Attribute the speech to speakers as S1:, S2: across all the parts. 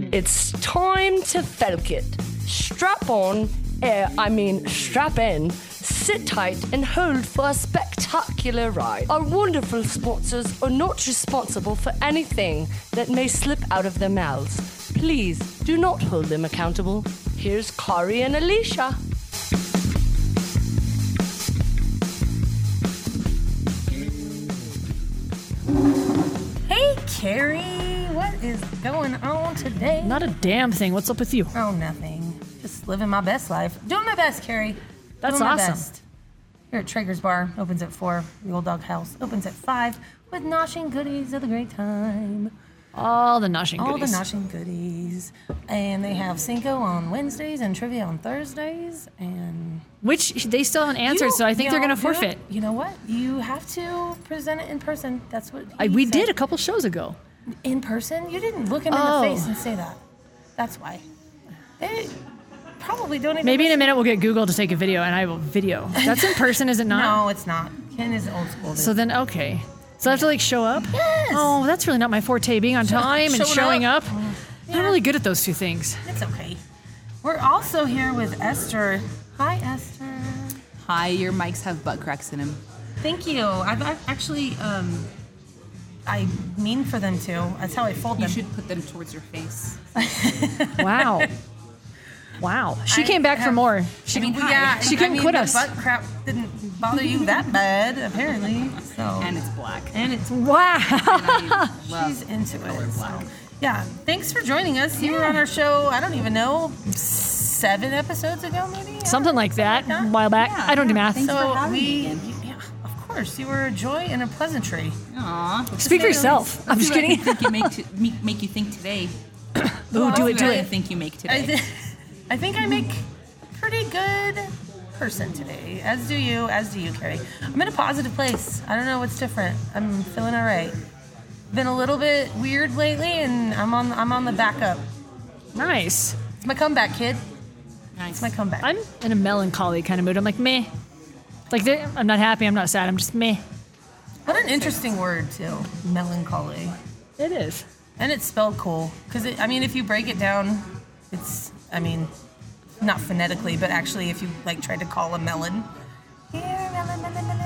S1: It's time to felk it. Strap in, sit tight and hold for a spectacular ride. Our wonderful sponsors are not responsible for anything that may slip out of their mouths. Please do not hold them accountable. Here's Kari and Alicia.
S2: Hey, Carrie, what is going on today?
S3: Not a damn thing. What's up with you?
S2: Oh, nothing. Just living my best life. Doing my best, Carrie.
S3: That's
S2: Doing my
S3: awesome.
S2: best. Here at Traeger's Bar, opens at 4. The Old Dog House opens at 5 with noshing goodies of the great time.
S3: All the noshing
S2: All
S3: goodies.
S2: the noshing goodies. And they have Cinco on Wednesdays and trivia on Thursdays. And
S3: Which they still haven't answered, so I think they're going to forfeit.
S2: You know what? You have to present it in person. That's what
S3: We
S2: said.
S3: did a couple shows ago.
S2: In person? You didn't look him in
S3: Oh.
S2: the face and say that. That's why. They probably don't even
S3: Maybe in a
S2: listen.
S3: minute we'll get Google to take a video, and I will video. That's in person, is it not?
S2: No, it's not. Ken is old school.
S3: So then, okay. So I have to like show up?
S2: Yes.
S3: Oh, that's really not my forte, being on time and
S2: showing
S3: showing
S2: up.
S3: up. I'm really good at those two things.
S2: It's okay. We're also here with Esther. Hi, Esther.
S4: Hi, your mics have butt cracks in them.
S2: Thank you. I've actually, I mean for them to. That's how I fold
S4: You
S2: them.
S4: should put them towards your face.
S3: Wow. Wow. She
S2: I
S3: came back for
S2: have-
S3: more.
S2: She couldn't
S3: quit
S2: the
S3: us.
S2: butt crap didn't bother you that bad, apparently. So
S4: And it's black.
S2: and it's
S3: Wow.
S2: she's into it. So. Yeah. Thanks for joining us. You were on our show. I don't even know, 7 episodes ago, maybe.
S3: Something like that a while back.
S4: Yeah,
S3: I don't do
S4: yeah.
S3: math.
S4: Thanks for
S2: So
S4: having me
S2: we,
S4: again.
S2: yeah, of course, you were a joy and a pleasantry.
S4: Aw.
S3: Speak for yourself. I'm just kidding.
S4: Think you make you think today.
S3: Ooh, do it.
S4: I think you make today.
S2: I think I make pretty good person today, as do you, Carrie. I'm in a positive place. I don't know what's different. I'm feeling all right. Been a little bit weird lately, and I'm on the backup.
S3: Nice.
S2: It's my comeback, kid.
S4: Nice.
S2: It's my comeback.
S3: I'm in a melancholy kind of mood. I'm like, meh. Like, I'm not happy. I'm not sad. I'm just meh.
S2: What an interesting word, too. Melancholy.
S3: It is.
S2: And it's spelled cool. Because, if you break it down, it's, not phonetically, but actually if you, tried to call a melon. Here, melon.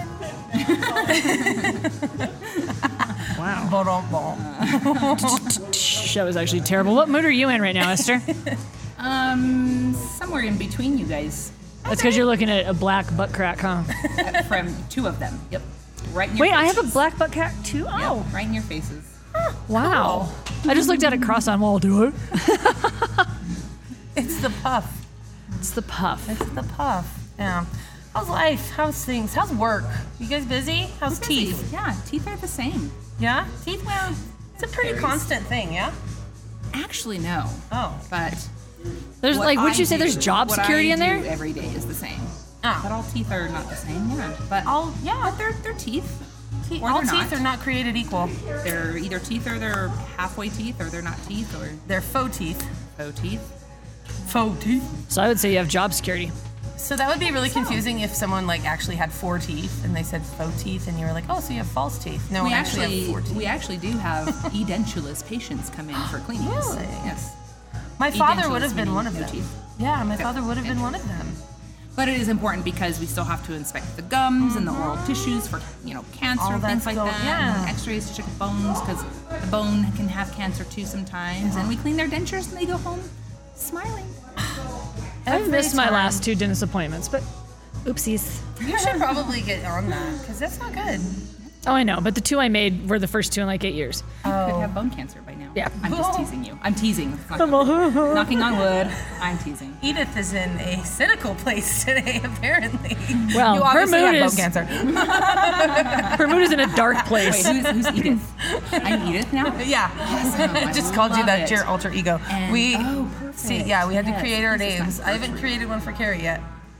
S3: Wow.
S2: Ba-dum-bum.
S3: That was actually terrible. What mood are you in right now, Esther?
S4: Somewhere in between you guys.
S3: That's because you're looking at a black butt crack, huh?
S4: From 2 of them. Yep. Right in your
S3: Wait, I have a
S4: faces.
S3: black butt crack too? Oh,
S4: Yep, right in your faces.
S3: wow. I just looked at it cross on wall. Do it.
S2: It's the puff.
S3: It's the puff.
S2: It's the puff. Yeah. How's life? How's things? How's work? You guys busy? How's teeth?
S4: Yeah, teeth are the same.
S2: Yeah? Teeth?
S4: Well,
S2: It's a pretty
S4: varies.
S2: constant thing, yeah?
S4: Actually, no.
S2: Oh.
S4: But
S3: There's
S4: what
S3: would you
S4: I
S3: say there's
S4: do-
S3: job
S4: what
S3: security
S4: I
S3: in there?
S4: do every day is the same. But
S2: Ah.
S4: all teeth are not the same. Yeah. But
S2: Yeah.
S4: they're teeth. Or
S2: All
S4: they're
S2: teeth
S4: not.
S2: are not created equal.
S4: They're either teeth or they're halfway teeth or they're not teeth or
S2: They're faux teeth.
S4: faux teeth.
S2: Faux teeth.
S3: So I would say you have job security.
S2: So that would be really confusing if someone actually had 4 teeth and they said faux teeth and you were like, oh, so you have false teeth. No,
S4: We
S2: I actually have 4 teeth.
S4: we actually do have edentulous patients come in for cleanings.
S2: Really?
S4: Yes.
S2: My father would
S4: edentulous
S2: have been
S4: meaning
S2: one of
S4: no
S2: them.
S4: teeth.
S2: Yeah, my father would have been one of them.
S4: But it is important because we still have to inspect the gums and the oral tissues for, cancer,
S2: All
S4: things
S2: that's
S4: like
S2: go-
S4: that.
S2: yeah.
S4: And X-rays to check bones because the bone can have cancer too sometimes. And we clean their dentures and they go home smiling.
S3: I've missed my
S2: time.
S3: last 2 dentist appointments, but oopsies.
S2: You should probably get on that because that's not good.
S3: Oh, I know, but the 2 I made were the first 2 in 8 years.
S4: You could have bone cancer by now.
S3: Yeah.
S4: I'm just teasing you. I'm teasing. It's not knocking on wood. I'm teasing.
S2: Edith is in a cynical place today, apparently.
S3: Well,
S2: you
S3: her
S2: obviously
S3: mood
S2: have
S3: is-
S2: bone cancer.
S3: Her mood is in a dark place.
S4: Wait, who's Edith? I'm Edith now?
S2: Yeah,
S4: I
S2: just called you
S4: love
S2: that
S4: it.
S2: to your alter ego.
S4: And-
S2: we
S4: oh, perfect.
S2: see, yeah, we had to
S4: Yes,
S2: create our
S4: this is my
S2: names. I haven't created one for Carrie yet.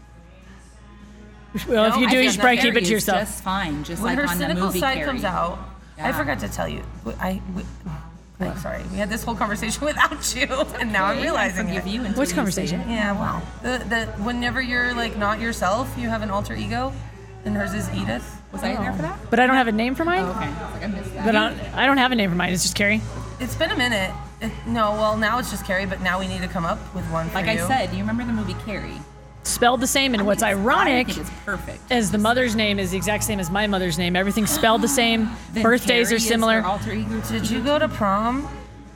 S3: Well, if you
S2: No,
S3: do,
S2: I
S3: you
S2: feel
S3: should probably
S2: that
S3: keep it
S4: Carrie
S3: to
S4: is
S3: yourself.
S4: just fine, just
S2: When
S4: like
S2: her
S4: on the
S2: cynical
S4: movie
S2: side
S4: Carrie.
S2: comes out, I
S4: Yeah.
S2: forgot to tell you. I'm sorry, we had this whole conversation without you, and now I'm realizing
S4: forgive
S2: it.
S4: you until
S3: Which
S4: you
S3: conversation?
S4: say it.
S2: Yeah, wow. The whenever you're not yourself, you have an alter ego, and hers is Edith.
S4: Was I there for that?
S3: But I don't have a name for mine?
S4: Oh, okay. I was like, I missed that.
S3: But I don't have a name for mine. It's just Carrie.
S2: It's been a minute. No, well, now it's just Carrie, but now we need to come up with one for
S4: Like
S2: you.
S4: I said, you remember the movie Carrie?
S3: Spelled the same, and what's ironic
S4: I think it's perfect.
S3: is the mother's name is the exact same as my mother's name. Everything's spelled the same.
S4: Then
S3: Birthdays
S4: Carrie
S3: are
S4: is
S3: similar.
S4: her alter ego.
S2: Did you go to prom?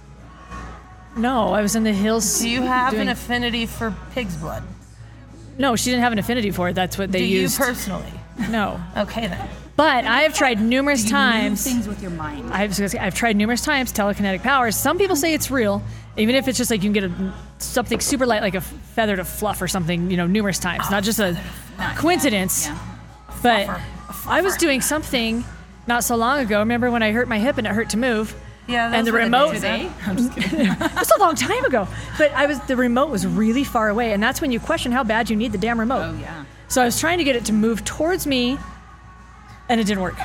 S3: No, I was in the hills.
S2: Do you have
S3: doing-
S2: an affinity for pig's blood?
S3: No, she didn't have an affinity for it. That's what they
S2: Do
S3: used.
S2: you personally?
S3: No.
S2: Okay then.
S3: But I have tried numerous
S4: You
S3: times.
S4: move things with your mind.
S3: I've tried numerous times telekinetic powers. Some people say it's real, even if it's just like you can get something super light, like a feather to fluff or something, numerous times, not just a coincidence.
S4: Yeah.
S3: But
S2: Fluffer.
S3: I was doing something not so long ago. Remember when I hurt my hip and it hurt to move?
S2: Yeah,
S3: And
S2: those
S3: the
S2: were
S3: remote-
S2: days,
S4: Today?
S2: huh?
S4: I'm just kidding.
S3: It was a long time ago. But the remote was really far away, and that's when you question how bad you need the damn remote.
S4: Oh, yeah.
S3: So I was trying to get it to move towards me, and it didn't work.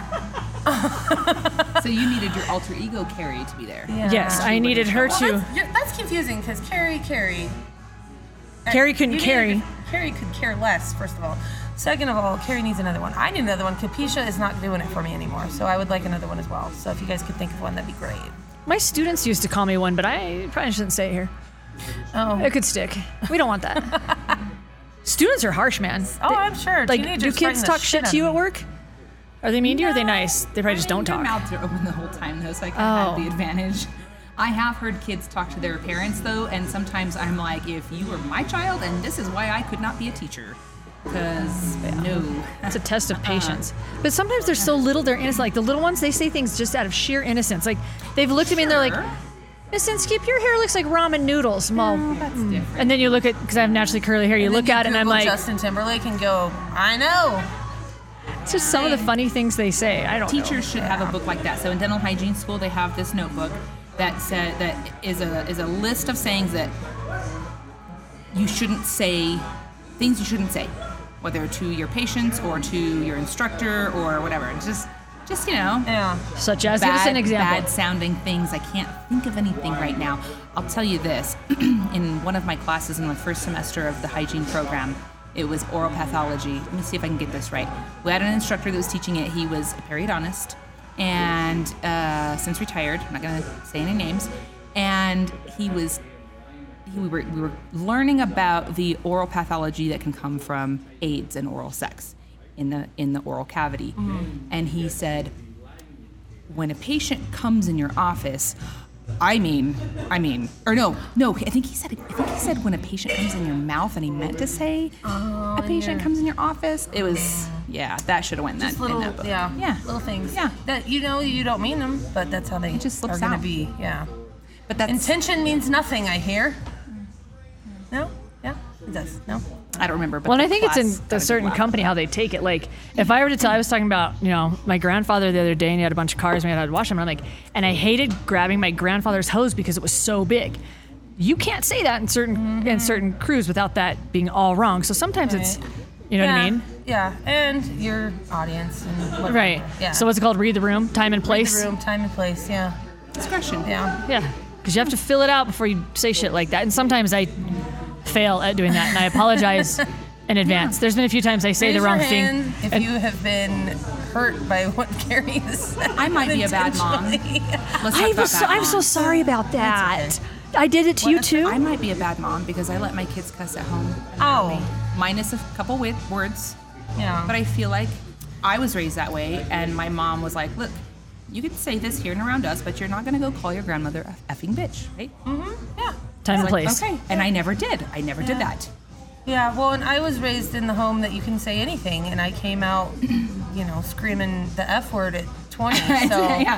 S4: So you needed your alter ego Carrie to be there.
S2: Yeah.
S3: Yes, I needed her
S2: Well,
S3: to.
S2: that's confusing because Carrie.
S3: Carrie couldn't
S2: You
S3: carry.
S2: needed- Carrie could care less, first of all. Second of all, Carrie needs another one. I need another one. Capisha is not doing it for me anymore, so I would like another one as well. So if you guys could think of one, that'd be great.
S3: My students used to call me one, but I probably shouldn't say it here.
S2: Oh,
S3: It could stick. We don't want that. Students are harsh, man.
S2: I'm sure.
S3: Like, do
S2: Teenagers
S3: kids
S2: frighten the
S3: talk shit
S2: out
S3: to you
S2: of
S3: at
S2: me.
S3: work? Are they mean to you or are they nice? They probably just don't
S4: Their
S3: talk.
S4: mouths are open the whole time, though, so I kind of
S3: Oh.
S4: have the advantage. I have heard kids talk to their parents, though, and sometimes I'm like, if you were my child, and this is why I could not be a teacher. Because, no.
S3: It's a test of patience. But sometimes they're so little, they're innocent. Like the little ones, they say things just out of sheer innocence. Like they've looked at me and they're like,
S4: Sure.
S3: Miss Inskip, your hair looks like ramen noodles. Well,
S4: That's different.
S3: and then you look at, because I have naturally curly hair, you
S2: And
S3: look
S2: then
S3: at it and I'm
S2: Google
S3: like,
S2: Justin Timberlake and go, I know.
S3: it's just some of the funny things they say. I don't know.
S4: Teachers should have a book like that. So in dental hygiene school, they have this notebook that is a list of sayings that you shouldn't say, things you shouldn't say, whether to your patients or to your instructor or whatever. Just
S2: Yeah.
S3: Such as, give us an example.
S4: bad sounding things. I can't think of anything right now. I'll tell you this. In one of my classes in my first semester of the hygiene program, it was oral pathology. Let me see if I can get this right. We had an instructor that was teaching it. He was a periodontist and since retired, I'm not going to say any names, and we were learning about the oral pathology that can come from AIDS and oral sex in the oral cavity. And he said, when a patient comes in your office, I think he said when a patient comes in your mouth, and he meant to say a patient comes in your office. It was that should have went
S2: Just
S4: in
S2: little,
S4: that book.
S2: yeah, little things.
S4: Yeah.
S2: That you don't mean them, but that's how they
S4: just slips
S2: are gonna
S4: out.
S2: be. Yeah.
S4: But that's
S2: Intention means nothing, I hear. No? Yeah? It does. No?
S4: I don't remember. But
S3: Well, and
S4: the
S3: I think it's
S4: class
S3: in
S4: got
S3: the
S4: a good
S3: certain
S4: laugh.
S3: company how they take it. Like, if I were to tell, I was talking about, my grandfather the other day, and he had a bunch of cars, and we had to wash them. And I'm like, and I hated grabbing my grandfather's hose because it was so big. You can't say that in certain crews without that being all wrong. So sometimes it's, you know what I mean?
S2: Yeah. And your audience and whatever.
S3: Right.
S2: Yeah.
S3: So what's it called? Read the room, time and place.
S2: The room, time and place. Yeah.
S4: Discretion.
S2: Yeah.
S3: Yeah, because you have to fill it out before you say shit like that. And sometimes I fail at doing that, and I apologize in advance. There's been a few times I say
S2: Raise
S3: the wrong
S2: your hand
S3: thing.
S2: if
S3: and-
S2: you have been hurt by what Carrie said.
S4: I might be a bad mom.
S2: unintentionally.
S4: Let's talk about bad
S3: I'm so
S4: moms.
S3: sorry about that. I did it to you too.
S4: I might be a bad mom because I let my kids cuss at home.
S2: Oh.
S4: Minus a couple words.
S2: Yeah.
S4: But I feel like I was raised that way, and my mom was like, look, you can say this here and around us, but you're not going to go call your grandmother a effing bitch, right?
S2: Yeah.
S3: Time and
S4: Like,
S3: place.
S4: okay. And I never did. I never did that.
S2: Yeah, well, and I was raised in the home that you can say anything, and I came out, screaming the F word at 20. So,
S4: yeah.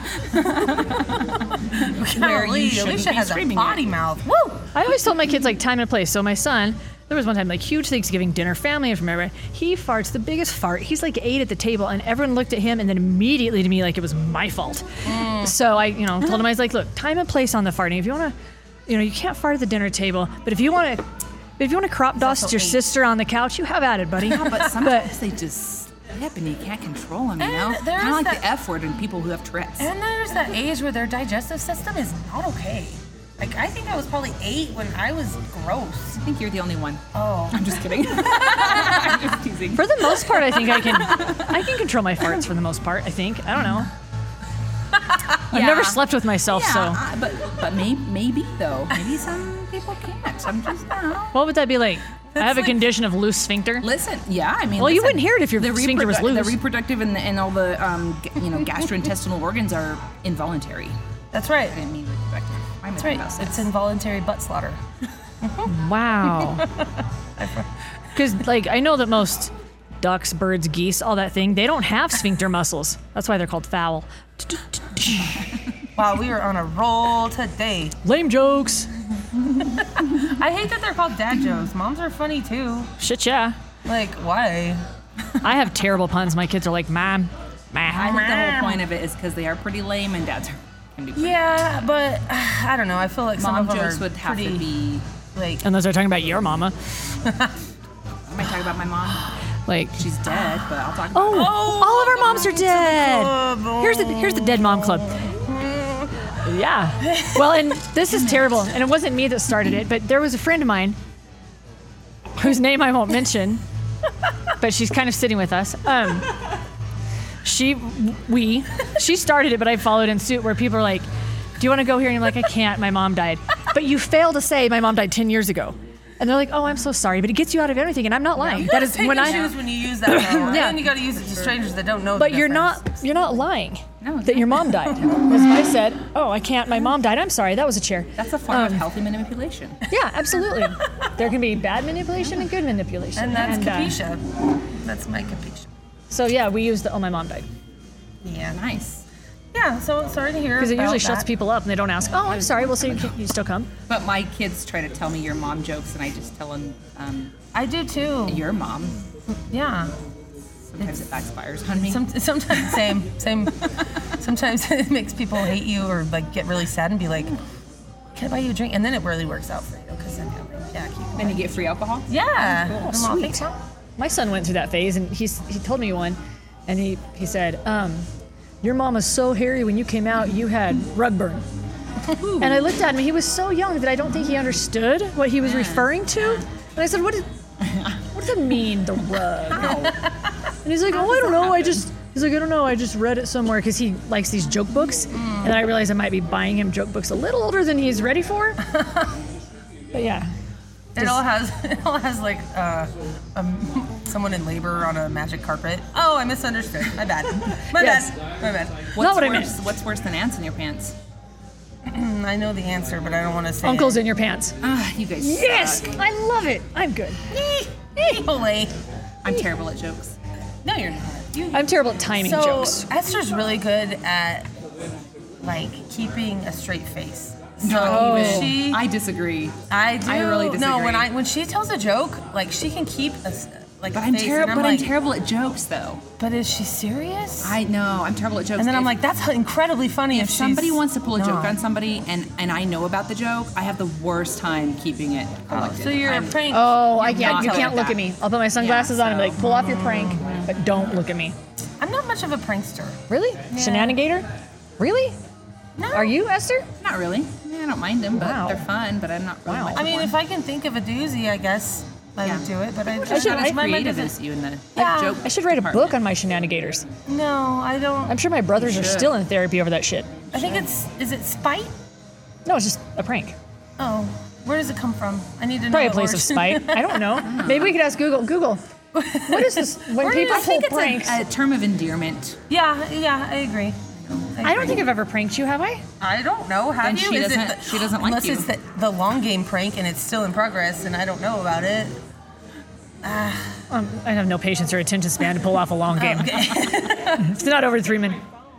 S4: Where you
S2: golly,
S4: shouldn't
S2: Alicia
S4: be
S2: has a
S4: screaming
S2: potty
S4: it.
S2: mouth. Woo!
S3: I always told my kids like time and place. So my son, there was one time like huge Thanksgiving dinner, family and from everybody. He farts the biggest fart. He's like 8 at the table, and everyone looked at him and then immediately to me like it was my fault. So I, told him I was like, look, time and place on the farting. If you want to, you can't fart at the dinner table, but if you want to crop dust
S2: also
S3: your
S2: 8.
S3: sister on the couch, you have at it, buddy.
S4: But sometimes they just slip and you can't control them,
S2: And there's
S4: Kind of like
S2: that-
S4: the F word in people who have Tourette's.
S2: And there's that age where their digestive system is not okay. Like, I think I was probably 8 when I was gross.
S4: I think you're the only one.
S2: Oh.
S4: I'm just kidding. I'm just teasing.
S3: For the most part, I think I can control my farts for the most part. I think. I don't know. I've never slept with myself, so.
S4: But maybe though. Maybe some people can't. I'm just, I don't know.
S3: What would that be like? I have a
S4: like-
S3: condition of loose sphincter.
S4: Listen, yeah, I mean.
S3: Well, you
S4: listen,
S3: wouldn't hear it if your sphincter was loose.
S4: The reproductive and all the gastrointestinal organs are involuntary.
S2: That's right.
S4: I didn't mean reproductive. I meant
S2: That's right.
S4: about sex.
S2: It's involuntary butt slaughter.
S3: Wow. Because, like, I know that most ducks, birds, geese, all that thing, they don't have sphincter muscles. That's why they're called fowl.
S2: Wow, we are on a roll today.
S3: Lame jokes.
S2: I hate that they're called dad jokes. Moms are funny too.
S3: Shit, yeah.
S2: Like, why?
S3: I have terrible puns. My kids are like, Mom.
S4: I think the whole point of it is because they are pretty lame and dads can be pretty
S2: Yeah, but I don't know. I feel like some
S4: Mom
S2: of them
S4: jokes
S2: are
S4: would have
S2: pretty,
S4: to be.
S2: like,
S3: Unless they're talking about your mama.
S4: Am I talking about my mom?
S3: Like,
S4: She's dead, but I'll talk about her.
S3: all of our moms are dead.
S2: club.
S3: Here's the dead mom club. Yeah. Well, and this is terrible. And it wasn't me that started it, but there was a friend of mine whose name I won't mention, but she's kind of sitting with us. She started it, but I followed in suit where people are like, do you want to go here? And I'm like, I can't. My mom died. But you fail to say my mom died 10 years ago. And they're like, oh, I'm so sorry, but it gets you out of everything, and I'm not lying. That is when I
S2: choose when you use that. Though.
S3: Yeah.
S2: And then you got to use it to strangers that don't know.
S3: But
S2: the
S3: you're
S2: difference.
S3: not lying
S4: No,
S3: that your mom died. Because I said, oh, I can't. My mom died. I'm sorry. That was a chair.
S4: That's a form of healthy manipulation.
S3: Yeah, absolutely. There can be bad manipulation and good manipulation.
S2: And that's Capisha. That's my Capisha.
S3: So yeah, we use the oh my mom died
S2: Yeah.
S4: Nice.
S2: Yeah. So sorry to hear.
S3: because it
S2: about
S3: usually shuts
S2: that.
S3: people up and they don't ask. Oh, I'm sorry. Well, so you still come.
S4: But my kids try to tell me your mom jokes, and I just tell them
S2: I do too.
S4: your mom.
S2: Yeah.
S4: Sometimes it backfires on me.
S2: Sometimes same. Sometimes it makes people hate you or like get really sad and be like, "Can I buy you a drink?" And then it really works out for you because then you're like, "Yeah, keep
S4: Then you get free alcohol.
S2: Yeah.
S3: Oh,
S2: I'm all,
S3: sweet.
S2: "Thanks, Mom."
S3: My son went through that phase, and he told me one, and he said, your mom was so hairy when you came out, you had rug burn. And I looked at him, he was so young that I don't think he understood what he was referring to. And I said, what does it mean, the rug? And he's like, oh, I don't know, I just read it somewhere, because he likes these joke books. And then I realized I might be buying him joke books a little older than he's ready for. But yeah.
S2: It all has like someone in labor on a magic carpet. Oh, I misunderstood. My bad. My
S3: Yes.
S2: bad.
S3: Not what I meant.
S4: What's worse than ants in your pants?
S2: I know the answer, but I don't want to say
S3: Uncle's
S2: it.
S3: in your pants.
S4: You guys
S3: Yes!
S4: suck.
S3: I love it. I'm good.
S2: Holy.
S4: I'm terrible at jokes.
S2: No, you're not.
S3: I'm terrible at timing
S2: So
S3: jokes.
S2: Esther's really good at like keeping a straight face. So
S3: No.
S2: she,
S4: I disagree.
S2: I do.
S4: I really
S2: No,
S4: disagree.
S2: when she tells a joke, like she can keep a like
S4: But
S2: a
S4: I'm
S2: face,
S4: terrible.
S2: and
S4: But
S2: like,
S4: I'm terrible at jokes, though.
S2: But is she serious?
S4: I know I'm terrible at jokes.
S2: and then I'm
S4: If-
S2: like, that's incredibly funny.
S4: if somebody
S2: she's
S4: wants to pull a joke
S2: not.
S4: on somebody and I know about the joke, I have the worst time keeping it collected.
S2: So you're
S4: I'm-
S2: a prank.
S3: Oh, I
S4: You're
S3: can't.
S4: not
S3: You
S4: good
S3: can't
S4: at
S3: look
S4: that.
S3: at me. I'll put my sunglasses on and be like, pull off your prank, but don't look at me.
S2: I'm not much of a prankster.
S3: Really? Shenanigator? Really?
S2: No.
S3: Are you, Esther?
S4: Not really. Yeah, I don't mind them, but
S3: Wow.
S4: they're fun. But I'm not really.
S3: Wow.
S4: much
S2: I
S4: of
S2: mean,
S4: one.
S2: if I can think of a doozy, I guess I would do it. But I
S4: Which
S2: just
S4: is not as
S2: my mind
S4: creative
S2: doesn't-
S4: as you in the
S2: Yeah.
S4: joke.
S3: I should write a
S4: department.
S3: book on my shenanigators.
S2: No, I don't.
S3: I'm sure my brothers are
S4: should.
S3: still in therapy over that shit.
S2: I think is it spite?
S3: No, it's just a prank.
S2: Oh, where does it come from? I need to know.
S3: Probably a
S2: the
S3: place of
S2: origin.
S3: spite. I don't know. Maybe we could ask Google. Google, what is this? When people
S4: I
S3: pull
S4: think it's
S3: pranks.
S4: a term of endearment.
S2: Yeah, I agree.
S3: I don't think I've ever pranked you, have I?
S2: I don't know. Have
S4: Then
S2: you?
S4: she
S2: Is it
S4: doesn't- she doesn't like
S2: unless
S4: you.
S2: it's the long game prank and it's still in progress and I don't know about it.
S3: I have no patience or attention span to pull off a long game. It's not over 3 minutes.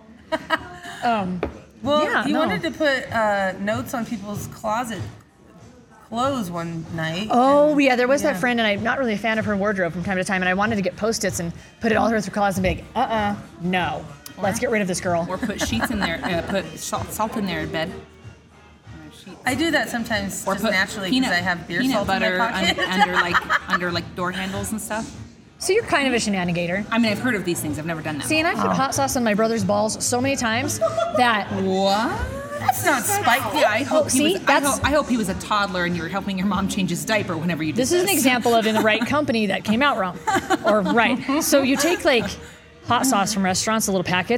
S2: Well,
S3: Yeah,
S2: you
S3: no.
S2: wanted to put notes on people's closet clothes one night.
S3: Oh, yeah, there was
S2: Yeah.
S3: that friend, and I'm not really a fan of her wardrobe from time to time, and I wanted to get Post-its and put it all through her closet and be like, no. Let's get rid of this girl.
S4: Or put sheets in there. Put salt in their bed.
S2: I do that sometimes
S4: Or
S2: just
S4: put
S2: naturally
S4: peanut,
S2: because I have beer
S4: peanut
S2: salt
S4: butter
S2: in my pocket.
S4: under like door handles and stuff.
S3: So you're kind of a shenanigator.
S4: I mean, I've heard of these things. I've never done them.
S3: See, and I've put hot sauce on my brother's balls so many times that
S4: What?
S2: That's not spiteful.
S4: Yeah, I hope
S3: see,
S4: he was. I hope he was a toddler and you were helping your mom change his diaper whenever you did
S3: this is an example of in the right company that came out wrong. Or right. So you take like hot sauce from restaurants, the little packets,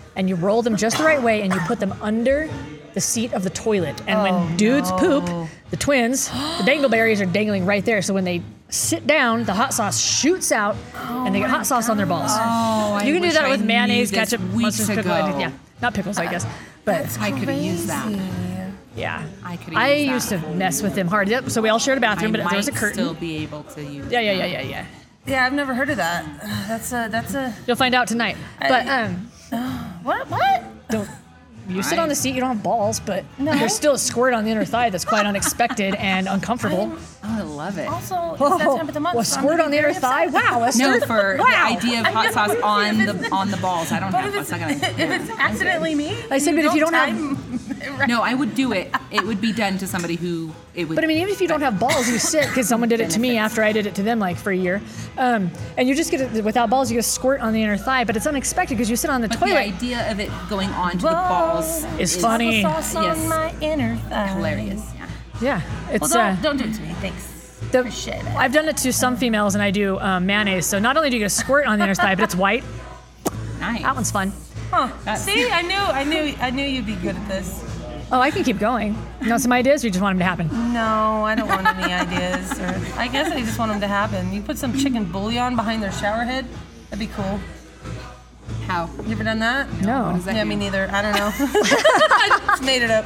S3: and you roll them just the right way, and you put them under the seat of the toilet. And when dudes poop, the twins, the dangleberries are dangling right there. So when they sit down, the hot sauce shoots out, and they get hot sauce on their balls.
S4: Oh,
S3: You can do that with mayonnaise,
S4: this
S3: ketchup,
S4: weeks
S3: mustard, pickle.
S4: ago.
S3: Yeah, not pickles, I guess. But
S4: I could have used that.
S3: yeah,
S4: I could have
S3: I
S4: used
S3: used
S4: that.
S3: to mess with them hard. Yep. So we all shared a bathroom, but there was a curtain.
S4: Still be able to use.
S3: Yeah.
S2: Yeah, I've never heard of that. That's a.
S3: You'll find out tonight. But
S2: What?
S3: don't. You sit on the seat, you don't have balls, but
S2: No.
S3: there's still a squirt on the inner thigh that's quite unexpected and uncomfortable.
S4: Oh, I love it.
S2: Also, it's that time of the month.
S3: a
S2: so I'm
S3: squirt
S2: gonna
S3: on
S2: be
S3: the inner
S2: very
S3: thigh?
S2: upset.
S3: Wow, Esther.
S4: No, for the
S3: Wow.
S4: idea of hot sauce on the balls. I don't
S2: But
S4: have.
S2: if
S4: It's not gonna.
S2: if it's accidentally me,
S3: I said, but if you don't have-
S2: time-
S4: No, I would do it. It would be done to somebody who it would.
S3: But I mean, even if you don't have balls, you sit, because someone did it to me
S4: Benefits.
S3: after I did it to them like for a year. And you just get it without balls, you get a squirt on the inner thigh, but it's unexpected because you sit on the
S4: But
S3: toilet.
S4: the idea of it going onto the balls
S3: It's funny.
S2: Sauce on
S4: Yes.
S2: my inner thigh.
S4: hilarious. Yeah.
S3: Yeah, it's
S2: Well, don't do it to me. Thanks.
S3: the-
S2: appreciate it.
S3: I've done it to some females, and I do mayonnaise. So not only do you get a squirt on the inner thigh, but it's white.
S4: Nice.
S3: That one's fun.
S2: Huh. See, I knew you'd be good at this.
S3: Oh, I can keep going. You want some ideas, or you just want them to happen?
S2: No, I don't want any ideas. Or I guess I just want them to happen. You put some chicken bouillon behind their shower head. That'd be cool.
S4: How?
S2: You ever done that?
S3: No.
S4: Does that
S2: Yeah,
S4: do?
S2: me neither. I don't know. I just made it up.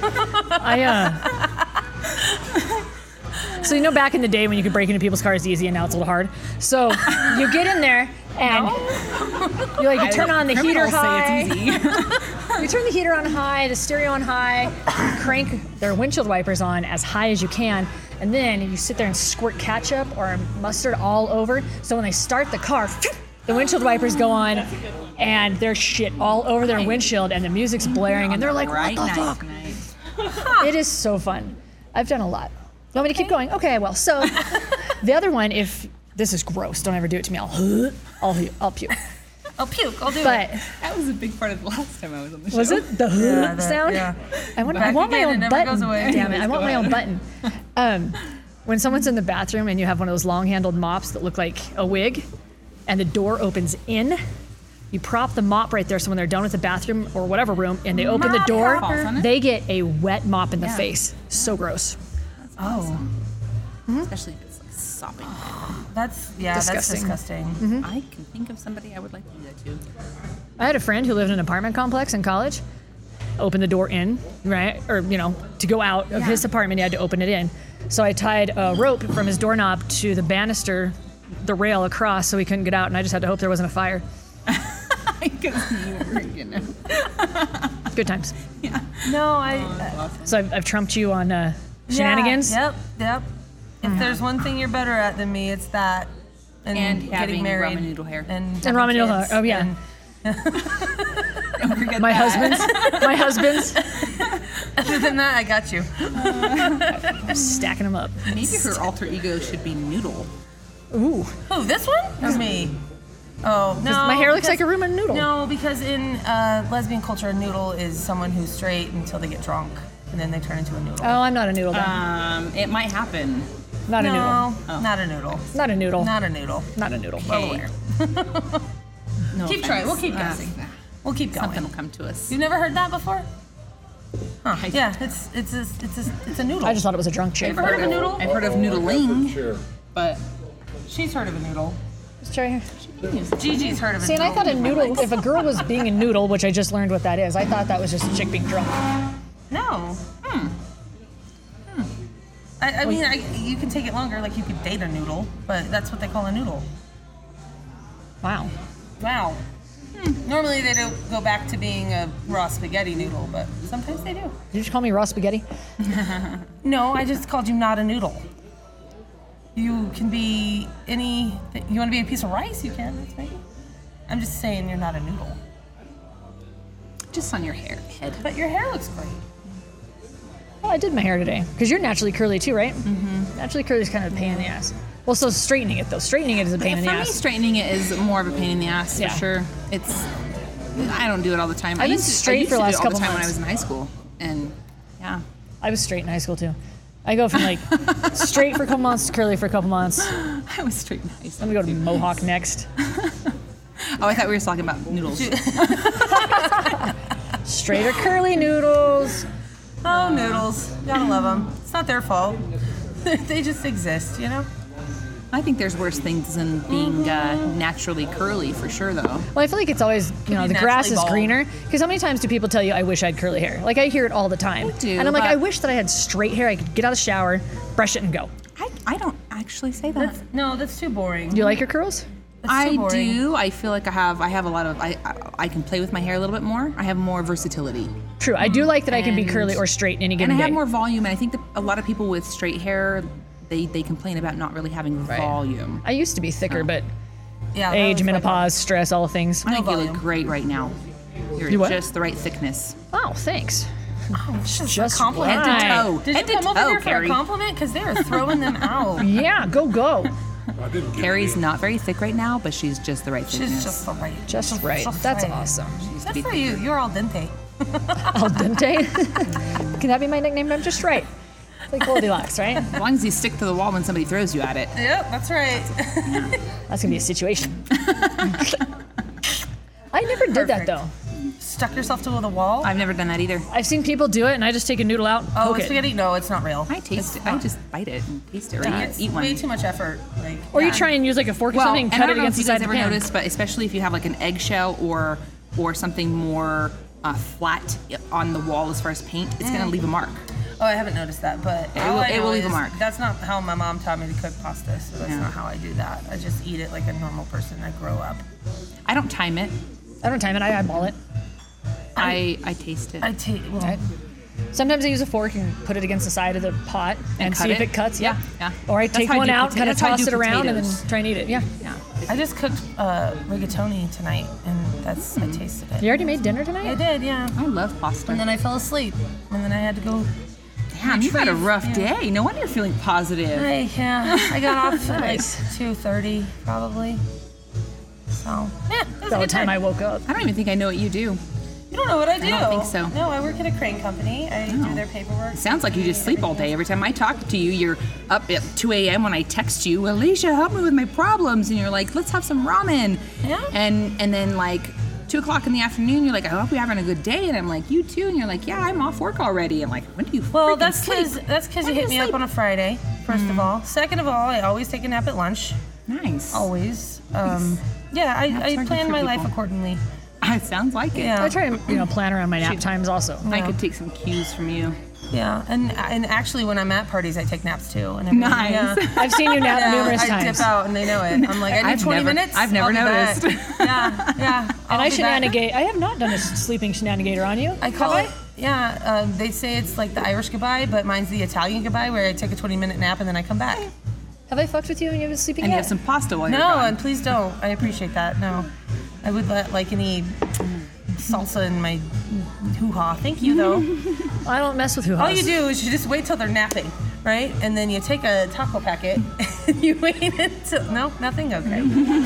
S3: So you know, back in the day when you could break into people's cars easy, and now it's a little hard. So you get in there and you turn on the heater
S4: Criminals
S3: high.
S4: say it's easy.
S3: You turn the heater on high, the stereo on high, crank their windshield wipers on as high as you can, and then you sit there and squirt ketchup or mustard all over. So when they start the car, the windshield wipers go on, and there's shit all over their windshield, and the music's blaring, and they're like,
S4: right,
S3: "What the
S4: nice,
S3: fuck?"
S4: nice.
S3: It is so fun. I've done a lot. You want me to keep going? Okay, well, so the other one, if this is gross, don't ever do it to me. I'll puke.
S2: I'll puke. I'll do
S3: But
S2: it.
S4: That was a big part of the last time I was on the show.
S3: was it the
S2: that-
S3: sound?
S2: yeah.
S3: I want
S2: Back
S3: my
S2: again, it
S3: own
S2: never
S3: button.
S2: goes away.
S3: Damn it! I want my own button. When someone's in the bathroom and you have one of those long-handled mops that look like a wig, and the door opens in, you prop the mop right there. So when they're done with the bathroom or whatever room, and they open the
S2: Mop
S3: door,
S4: popper. on it?
S3: they get a wet mop in the
S4: Yeah.
S3: face. So gross.
S2: Oh,
S4: Especially if it's like sopping.
S2: that's
S3: Disgusting.
S2: disgusting.
S4: I can think of somebody I would like to do that to.
S3: I had a friend who lived in an apartment complex in college. Opened the door in, right? Or, to go out of his apartment, he had to open it in. So I tied a rope from his doorknob to the banister, the rail across, so he couldn't get out, and I just had to hope there wasn't a fire.
S4: Because you were,
S3: Good times.
S2: No,
S3: So I've trumped you on shenanigans.
S2: Yeah, yep. If there's one thing you're better at than me, it's that.
S4: And
S2: getting
S4: having
S2: married.
S4: ramen noodle hair.
S2: And
S3: ramen noodle
S2: kids,
S3: hair. Oh, yeah.
S2: and
S4: Don't forget
S3: My
S4: that.
S3: husband's
S2: other than that, I got you.
S3: stacking them up.
S4: Maybe her alter ego should be Noodle.
S3: Ooh,
S2: Who, this one? Or me? Oh, no.
S3: my hair looks
S2: because-
S3: like a Reuben noodle.
S2: No, because in lesbian culture, a noodle is someone who's straight until they get drunk, and then they turn into a noodle.
S3: Oh, I'm not a noodle then.
S4: It might happen.
S3: Not a noodle.
S2: No, not a noodle.
S3: Not a noodle.
S2: Not a noodle.
S3: Not a noodle.
S2: Well aware.
S4: No
S2: Keep trying. We'll keep
S4: offense.
S2: guessing. We'll keep going.
S4: Something will come to us.
S2: You've never heard that before? Huh. Yeah, it's a noodle.
S3: I just thought it was a drunk chick.
S2: Ever heard of a noodle?
S4: I've heard of noodling, but
S2: She's heard of a noodle.
S3: Let's try here.
S2: Gigi's heard of a
S3: See, and
S2: noodle.
S3: I thought a noodle, if a girl was being a noodle, which I just learned what that is, I thought that was just a chick being drunk.
S2: No. I mean, you can take it longer, like you could date a noodle, but that's what they call a noodle.
S3: Wow.
S2: Wow. Normally they don't go back to being a raw spaghetti noodle, but sometimes they do.
S3: Did you just call me raw spaghetti?
S2: No, I just called you not a noodle. You can be any. You want to be a piece of rice? You can. That's right. I'm just saying you're not a noodle.
S4: just on your head.
S2: But your hair looks great.
S3: Well, I did my hair today because you're naturally curly too, right? Mm-hmm. Naturally curly is kind of a pain in the ass. Well, so straightening it though. Straightening it is a pain in the
S4: For me,
S3: ass.
S4: straightening it is more of a pain in the ass
S3: Yeah.
S4: for sure. I don't do it all the time.
S3: I've been straight for the last
S4: I used to do it all
S3: couple
S4: the time when I
S3: months.
S4: was in high school, and yeah.
S3: I was straight in high school too. I go from like straight for a couple months to curly for a couple months.
S4: I was straight in high school.
S3: I'm gonna go to Mohawk next.
S4: Oh, I thought we were talking about noodles.
S3: straight or curly noodles.
S2: Oh, noodles. Gotta love them. It's not their fault. They just exist, you know?
S4: I think there's worse things than being naturally curly, for sure, though.
S3: Well, I feel like it's always, you know,
S2: be
S3: the grass
S2: naturally
S3: is
S2: bald.
S3: greener. Because how many times do people tell you, I wish I had curly hair? Like, I hear it all the time.
S4: I do,
S3: And I'm like,
S4: but-
S3: I wish that I had straight hair. I could get out of the shower, brush it, and go.
S4: I don't actually say that.
S2: That's too boring.
S3: Do you like your curls?
S2: That's too
S4: I
S2: boring.
S4: do. I feel like I have a lot of. I can play with my hair a little bit more. I have more versatility.
S3: True. I do like that I can be
S4: And-
S3: curly or straight in any
S4: And
S3: given
S4: I
S3: day.
S4: have more volume, and I think that a lot of people with straight hair, they complain about not really having volume.
S3: I used to be thicker, but
S2: Yeah, that
S3: age,
S2: was my
S3: menopause, stress, all things.
S4: I think you
S2: volume.
S4: look great right now. You're
S3: You what?
S4: just the right thickness.
S3: Oh, thanks.
S2: Oh, it's just
S3: Just
S2: a compliment.
S3: right.
S4: Head to toe.
S2: Did
S4: Head
S2: you
S4: to
S2: come over
S4: toe,
S2: here for
S4: Carrie.
S2: a compliment? Because they are throwing them out.
S3: Yeah, go.
S4: Carrie's not very thick right now, but she's just the right thickness.
S2: She's just the right.
S3: Just right.
S2: Just
S3: That's
S2: right.
S3: awesome.
S2: Good for you. You're al dente.
S3: Al dente. Can that be my nickname? I'm just right. Like Goldilocks, right?
S4: As long as you stick to the wall when somebody throws you at it.
S2: Yep, that's right.
S3: That's gonna be a situation. I never did that
S2: Perfect.
S3: though.
S2: Stuck yourself to the wall.
S4: I've never done that either.
S3: I've seen people do it, and I just take a noodle out,
S2: Oh,
S3: poke
S2: it's
S3: it.
S2: spaghetti? No, it's not real.
S4: I taste it. I just bite it and taste it. Or
S2: It's
S4: eat one.
S2: way too much effort. Like,
S3: Or you
S2: yeah.
S3: try and use like a fork or
S4: Well,
S3: something and
S4: and
S3: cut
S4: I
S3: it
S4: don't know
S3: against
S4: if
S3: the
S4: you
S3: side
S4: guys
S3: of
S4: ever
S3: the pan.
S4: noticed, but especially if you have like an eggshell or something more flat on the wall as far as paint, it's gonna leave a mark.
S2: Oh, I haven't noticed that, but
S4: It
S2: all
S4: will-
S2: I
S4: it
S2: know
S4: will leave a
S2: is
S4: mark.
S2: That's not how my mom taught me to cook pasta, so that's
S4: Yeah.
S2: not how I do that. I just eat it like a normal person. I grow up.
S4: I don't time it.
S3: I don't time it. I eyeball it.
S4: I taste it.
S2: I take. Well,
S3: Right. Sometimes I use a fork and put it against the side of the pot and
S4: cut
S3: see if
S4: it?
S3: it cuts.
S4: Yeah, yeah.
S3: Or I
S4: That's
S3: take
S4: how I
S3: one
S4: do
S3: out, kind of
S4: that's how I
S3: toss
S4: do
S3: it around, and
S4: potatoes.
S3: then try and eat it. Yeah.
S4: Yeah.
S2: I just cooked rigatoni tonight, and I tasted it.
S3: You already made dinner
S2: I
S3: tonight?
S2: did, yeah.
S4: I love pasta.
S2: And then I fell asleep, and then I had to go.
S4: Damn, you've had a
S2: retrieve-
S4: rough
S2: yeah.
S4: day. No wonder you're feeling positive.
S2: I got off at like
S3: Nice.
S2: 2:30 probably. So yeah, it was
S3: By
S2: a
S3: the
S2: good
S3: time
S2: day.
S3: I woke up.
S4: I don't even think I know what you do.
S2: You don't know what I do.
S4: don't think so.
S2: No, I work at a crane company. I do their paperwork.
S4: It sounds like you just sleep all day. Every time I talk to you, you're up at 2 a.m. when I text you, Alicia, help me with my problems. And you're like, let's have some ramen.
S2: Yeah.
S4: And then like 2 o'clock in the afternoon, you're like, I hope you're having a good day. And I'm like, you too. And you're like, yeah, I'm off work already. I'm like, when do you
S2: Well,
S4: freaking
S2: that's
S4: sleep?
S2: because
S4: When
S2: you
S4: do
S2: hit me up
S4: sleep?
S2: on a Friday. First of all, second of all, I always take a nap at lunch.
S4: Nice.
S2: Always. Yeah,
S4: Naps are
S2: I
S4: good
S2: plan
S4: for
S2: my life
S4: people.
S2: accordingly.
S4: It sounds like it.
S2: Yeah.
S3: I try and plan around my nap times also.
S4: I could take some cues from you.
S2: Yeah, and actually, when I'm at parties, I take naps too. And everything.
S4: Nice.
S2: Yeah.
S3: I've seen you nap
S2: Yeah,
S3: numerous
S2: I
S3: times.
S2: dip out and they know it. I'm like, I need
S4: I've
S2: 20
S4: never-
S2: minutes.
S4: I've never
S2: I'll be back.
S4: noticed.
S2: Yeah.
S3: And I
S2: I'll be back.
S3: shenanigate. I have not done a sleeping shenanigator on you.
S2: I call
S3: Have
S2: it. Yeah, they say it's like the Irish goodbye, but mine's the Italian goodbye, where I take a 20-minute nap and then I come back.
S3: Have I fucked with you when you were sleeping
S4: And you
S3: yet?
S4: have some pasta while you're
S2: No,
S4: gone.
S2: and please don't. I appreciate that. No, I would let like any salsa in my hoo-ha. Thank you, though.
S3: I don't mess with hoo-has.
S2: All you do is you just wait till they're napping, right? And then you take a taco packet and you wait until... No, nothing? Okay.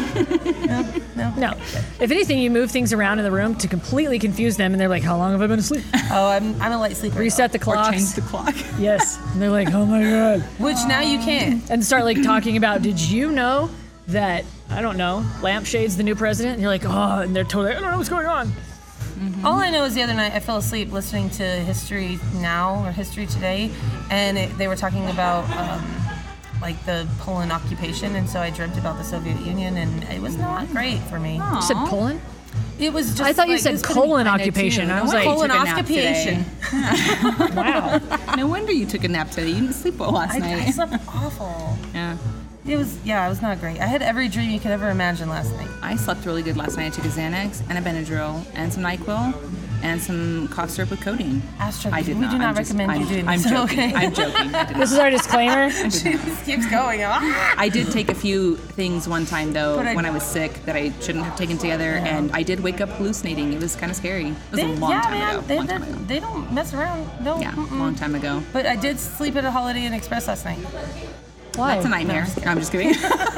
S3: No. If anything, you move things around in the room to completely confuse them, and they're like, how long have I been asleep?
S2: Oh, I'm a light sleeper.
S3: Reset the
S4: Or
S3: clocks.
S4: change the clock.
S3: Yes. And they're like, oh my God.
S2: Which now you can.
S3: And start like talking about, did you know that, I don't know, Lampshade's the new president? And you're like, oh, and they're totally, I don't know what's going on.
S2: All I know is the other night I fell asleep listening to History Now or History Today, and they were talking about like the Poland occupation, and so I dreamt about the Soviet Union, and it was not great for me.
S3: You said Poland?
S2: It was just.
S3: I thought you
S2: like, it
S3: said
S2: was
S3: colon
S4: I did
S3: occupation.
S4: too.
S3: I was
S4: No
S3: like,
S4: wonder you
S2: colon
S4: took a nap today.
S2: occupation.
S3: wow.
S4: No wonder you took a nap today. You didn't sleep well last
S2: I
S4: night.
S2: slept awful.
S4: Yeah.
S2: It was not great. I had every dream you could ever imagine last night.
S4: I slept really good last night. I took a Xanax and a Benadryl and some NyQuil and some cough syrup with codeine.
S2: Astro,
S4: I did
S2: we
S4: not.
S2: do not
S4: I'm just-
S2: recommend you
S4: I'm-
S2: doing
S4: I'm
S2: this.
S4: joking.
S2: Okay.
S4: I'm joking. I did
S3: This
S4: not.
S3: is our disclaimer.
S2: She just keeps going.
S4: I did take a few things one time though
S2: But
S4: when I was sick that I shouldn't have taken together, and I did wake up hallucinating. It was kind of scary. It was a long time ago.
S2: They,
S4: Long time ago.
S2: they don't mess around. No.
S4: Yeah,
S2: mm-mm.
S4: long time ago.
S2: But I did sleep at a Holiday Inn Express last night.
S3: Why?
S4: That's a nightmare. No, I'm just kidding.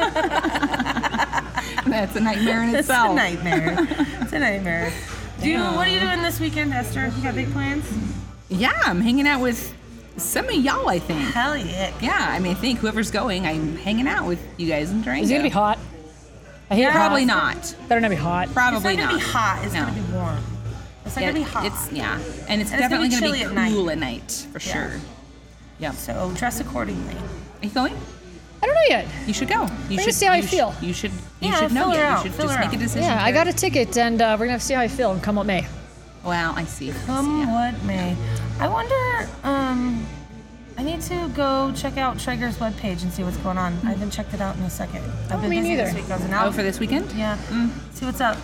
S4: That's a nightmare in
S2: It's a
S4: itself.
S2: nightmare. It's a nightmare. What are you doing this weekend, Esther? You got big plans?
S4: Yeah, I'm hanging out with some of y'all, I think.
S2: Hell yeah.
S4: Yeah, I mean, I think whoever's going, I'm hanging out with you guys in Durango.
S3: Is it going to be hot? I hate
S2: Yeah.
S3: hot.
S4: Probably not.
S3: Better not be hot.
S4: Probably
S2: It's not gonna
S4: not.
S2: be hot. It's
S4: No.
S2: gonna be warm. It's not gonna be hot.
S4: and it's
S2: And it's gonna
S4: definitely
S2: be
S4: gonna
S2: chilly
S4: be
S2: at night.
S4: cool at night for sure. Yeah.
S2: So dress accordingly.
S4: Are you going?
S3: I don't know yet.
S4: You should go. You
S3: gonna
S4: should
S3: see how I
S4: you
S3: feel.
S4: You should
S2: Yeah,
S4: know
S2: fill her
S4: it.
S2: out,
S4: You should
S2: fill
S4: just
S2: her
S4: make a
S2: out.
S4: decision.
S3: Yeah, I got a ticket, and we're gonna have to see how I feel and come what may.
S4: Wow, I see.
S2: What may. I wonder, I need to go check out Traeger's webpage and see what's going on. I haven't checked it out in a second. I've been
S3: me
S2: busy
S3: neither.
S2: this week. I was out.
S4: Oh, for this weekend?
S2: Yeah. See what's up.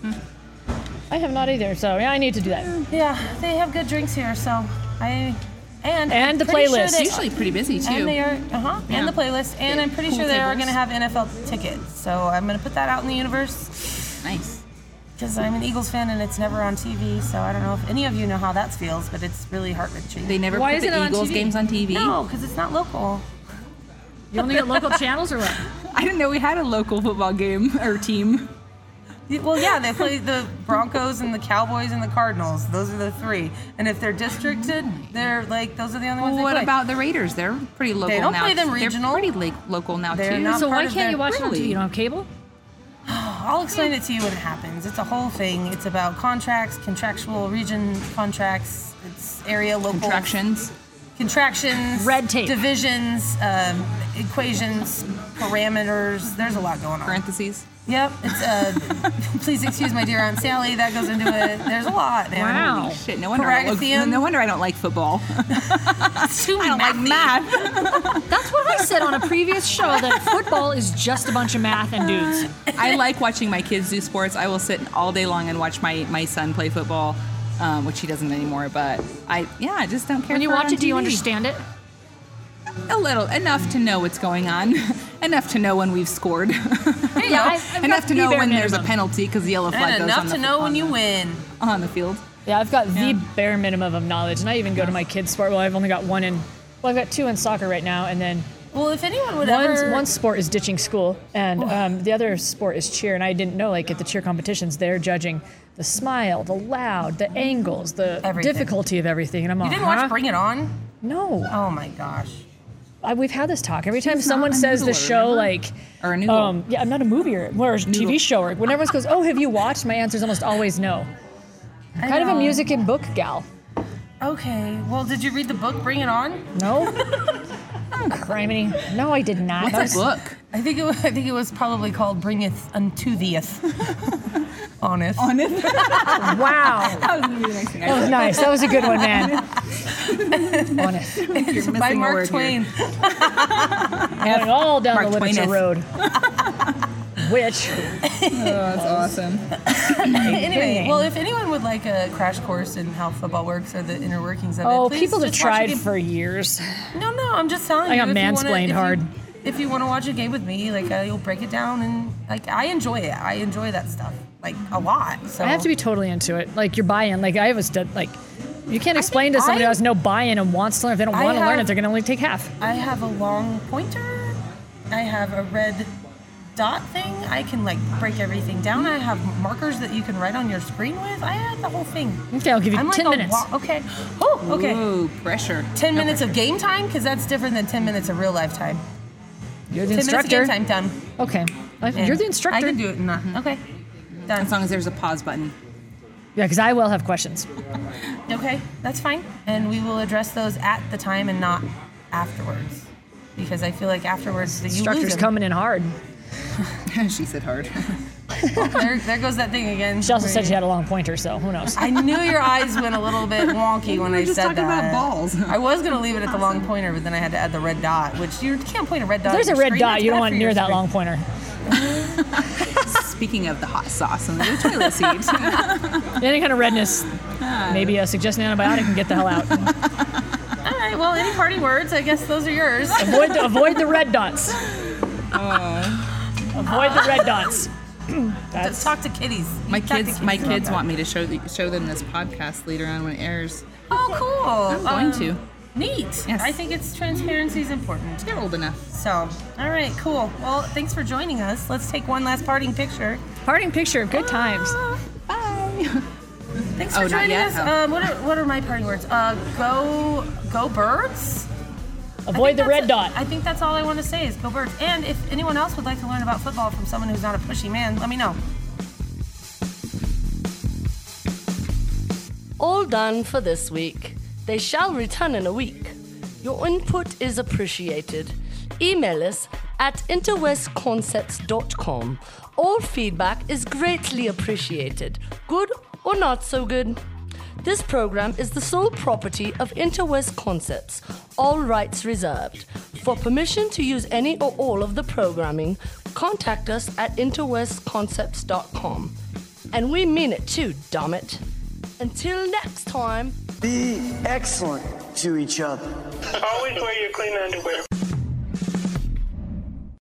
S3: I have not either, so yeah, I need to do that.
S2: Yeah, they have good drinks here, so and
S3: And the
S2: pretty sure
S3: playlist.
S2: they-
S4: It's usually pretty busy too.
S2: And they are,
S4: Yeah.
S2: and the playlist, and I'm pretty
S4: Pool
S2: sure they are
S4: tables.
S2: going to have NFL tickets. So I'm going to put that out in the universe
S4: Nice.
S2: because I'm an Eagles fan and it's never on TV. So I don't know if any of you know how that feels, but it's really heart-wrenching.
S4: They never
S3: Why
S4: put
S3: isn't
S4: the
S3: it on
S4: Eagles
S3: TV?
S4: games on TV.
S2: No, because it's not local.
S3: You only get local channels or what?
S4: I didn't know we had a local football game or team.
S2: Well, yeah, they play the Broncos and the Cowboys and the Cardinals. Those are the three. And if they're districted, they're like those are the only ones.
S4: Well,
S2: they
S4: what
S2: play.
S4: about the Raiders? They're pretty local
S2: They don't
S4: now.
S2: play them
S4: They're
S2: regional.
S4: pretty local now
S2: They're
S4: too.
S2: not
S3: So
S2: part
S3: why
S2: of
S3: can't you
S2: their-
S3: watch it on TV?
S4: Really?
S3: You don't have cable?
S2: I'll explain it to you when it happens. It's a whole thing. It's about contracts, contractual region contracts. It's area, local contractions,
S3: Red tape.
S2: divisions, equations, parameters. There's a lot going on.
S4: Parentheses.
S2: Yep. It's please excuse my dear Aunt Sally. That goes into it. There's a lot, man.
S3: Wow.
S4: Shit, no wonder I don't like football.
S2: It's too
S4: I don't like
S2: mathy.
S4: math.
S3: That's what I said on a previous show, that football is just a bunch of math and dudes.
S4: I like watching my kids do sports. I will sit all day long and watch my son play football, which he doesn't anymore. But I just don't care.
S3: When you
S4: for
S3: watch
S4: on
S3: it, do you
S4: TV.
S3: understand it?
S4: A little, enough to know what's going on, enough to know when we've scored,
S3: Yeah, I've got
S4: enough to
S3: the
S4: know
S3: bare
S4: when there's a
S3: minimum.
S4: penalty because the yellow flag
S2: And
S4: goes
S2: enough
S4: on
S2: to
S4: the,
S2: know when
S4: on
S2: you
S4: the-
S2: win.
S4: on the field.
S3: Yeah, I've got the bare minimum of knowledge, and I even go to my kids' sport. Well, I've only got I've got two in soccer right now, and then
S2: Well, if anyone would ever.
S3: one sport is ditching school, and the other sport is cheer. And I didn't know, like at the cheer competitions, they're judging the smile, the loud, the angles, the
S2: Everything.
S3: difficulty of everything. And I'm
S2: You
S3: like,
S2: didn't watch Bring It On?
S3: No.
S2: Oh my gosh.
S3: We've had this talk. Every time
S4: He's
S3: someone
S4: not a
S3: says the
S4: noodler,
S3: show,
S4: remember?
S3: like,
S4: Or a noodle.
S3: yeah, I'm not a movie or a TV show. Or when everyone goes, oh, have you watched? My answer is almost always no.
S2: I
S3: Kind of a
S2: know.
S3: music and book gal.
S2: Okay. Well, did you read the book Bring It On?
S3: No? Criminy. No, I did not.
S4: What's a book?
S2: I think it was probably called Bringeth Unto Theeth. Honest.
S3: Wow.
S4: That was really nice thing.
S3: That was nice. That was a good one, man. Honest.
S4: You're
S2: By
S4: missing a
S2: Mark
S4: word
S2: Twain.
S3: Going all down
S4: Mark
S3: the Literature
S4: Twaineth.
S3: Road. Which,
S4: Oh, that's awesome.
S2: Anyway, well, if anyone would like a crash course in how football works or the inner workings of it,
S3: oh,
S2: please
S3: people have
S2: just watch a
S3: tried
S2: game.
S3: for years.
S2: No, I'm just telling
S3: I
S2: you.
S3: got
S2: if you wanna-
S3: mansplained
S2: if you-
S3: hard.
S2: If you want to watch a game with me, like you'll break it down, and like I enjoy it. I enjoy that stuff like a lot. So
S3: I have to be totally into it. Like your buy-in. Like I was like, you can't explain to somebody who has no buy-in and wants to learn. If they don't
S2: I
S3: want to learn it,
S2: have-
S3: they're going to only take half.
S2: I have a long pointer. I have a red dot thing. I can like break everything down. I have markers that you can write on your screen with. I have the whole thing.
S3: Okay, I'll give you
S2: I'm
S3: 10
S2: like
S3: minutes.
S2: Okay. Oh, okay.
S4: Ooh, pressure.
S2: 10
S4: No
S2: minutes
S4: pressure.
S2: of game time, because that's different than 10 minutes of real life time.
S3: You're the
S2: 10 minutes of game
S3: instructor.
S2: time, done.
S3: Okay.
S2: And
S3: You're the instructor.
S2: I can do it. Not okay. Done.
S4: As long as there's a pause button.
S3: Yeah, because I will have questions.
S2: Okay, that's fine. And we will address those at the time and not afterwards. Because I feel like afterwards that you lose
S3: Instructor's
S2: them.
S3: coming in hard.
S4: She said hard.
S2: There goes that thing again.
S3: She also said she had a long pointer, so who knows?
S2: I knew your eyes went a little bit wonky when
S4: were
S2: I
S4: just
S2: said
S4: talking
S2: that.
S4: about balls.
S2: I was going to leave it at the long pointer, but then I had to add the red dot, which you can't point a red dot.
S3: If there's
S2: at
S3: a
S2: your
S3: red
S2: screen.
S3: dot,
S2: That's
S3: you don't
S2: bad
S3: want
S2: for
S3: near
S2: your
S3: that
S2: screen.
S3: long pointer.
S4: Speaking of the hot sauce and the toilet seat.
S3: Any kind of redness, maybe suggest an antibiotic and get the hell out.
S2: All right, well, any party words? I guess those are yours.
S3: Avoid the red dots. Avoid the red dots.
S2: Let's talk to kitties.
S4: My
S2: Talk to
S4: kids
S2: about that.
S4: want me to show them this podcast later on when it airs.
S2: Oh, cool.
S4: I'm going to.
S2: Neat.
S4: Yes.
S2: I think transparency is important.
S4: They're old enough.
S2: So, all right, cool. Well, thanks for joining us. Let's take one last parting picture.
S3: Parting picture of good times.
S4: Bye.
S2: Thanks
S4: Oh,
S2: for
S4: not
S2: joining
S4: yet?
S2: us.
S4: Oh.
S2: What are my parting words? Go birds.
S3: Avoid the red dot.
S2: I think that's all I want to say is go birds. And if anyone else would like to learn about football from someone who's not a pushy man, let me know.
S1: all done for this week. They shall return in a week. Your input is appreciated. Email us at interwestconcepts.com. All feedback is greatly appreciated, good or not so good. This program is the sole property of Interwest Concepts, all rights reserved. For permission to use any or all of the programming, contact us at interwestconcepts.com. And we mean it too, damn it. Until next time,
S5: be excellent to each other.
S6: Always wear your clean underwear.